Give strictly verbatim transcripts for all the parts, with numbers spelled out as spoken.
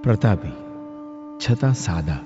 પ્રતાપી છતાં સાદા.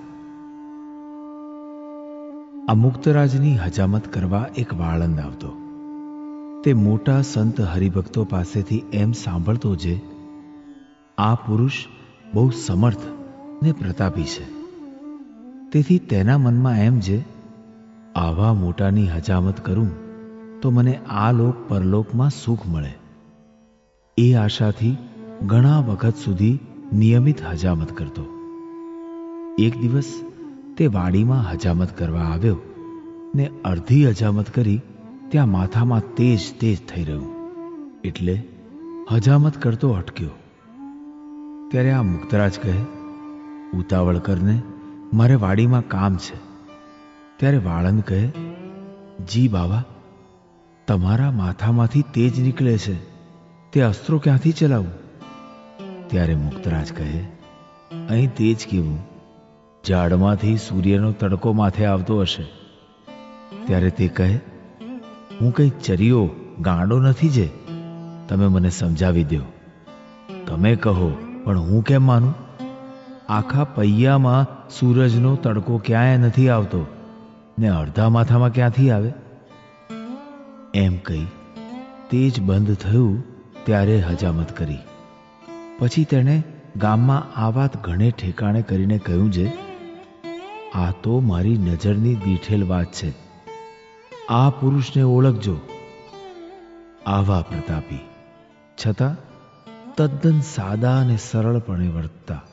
આ મુક્તરાજની હજામત કરવા એક વાળંદ આવતો. તે મોટા સંત હરિભક્તો પાસેથી એમ સાંભળતો જે આ પુરુષ બહુ સમર્થ ને પ્રતાપી છે. તેથી તેના મનમાં એમ જે આવા મોટાની હજામત કરું તો મને આ લોક પરલોકમાં સુખ મળે. એ આશાથી ઘણા વખત સુધી નિયમિત હજામત કરતો. એક દિવસ તે વાડીમાં હજામત કરવા આવ્યો ને અડધી હજામત કરી ત્યાં માથામાં તેજ તેજ થઈ રહ્યું એટલે હજામત કરતો અટક્યો. ત્યારે આ મુક્તરાજ કહે, ઉતાવળ કરને, મારે વાડીમાં કામ છે. ત્યારે વાળંદ કહે, જી બાવા, તમારા માથામાંથી તેજ નીકળે છે, તે અસ્ત્રો ક્યાંથી ચલાવું? ત્યારે મુક્તરાજ કહે, અહીં તેજ કેવું, ઝાડમાંથી સૂર્યનો તડકો માથે આવતો હશે. ત્યારે તે કહે, હું કંઈ ચરિયો ગાંડો નથી જે તમે મને સમજાવી દો. તમે કહો પણ હું કેમ માનું? આખા પૈયામાં સૂરજનો તડકો ક્યાંય નથી આવતો ને અડધા માથામાં ક્યાંથી આવે? એમ કહી તેજ બંધ થયું ત્યારે હજામત કરી. પછી તેણે ગામમાં આ વાત ઘણે ઠેકાણે કરીને કહ્યું જે આ તો મારી નજરની દીઠેલ વાત છે, આ પુરુષને ઓળખજો. આવા પ્રતાપી છતાં તદ્દન સાદા અને સરળપણે વર્તતા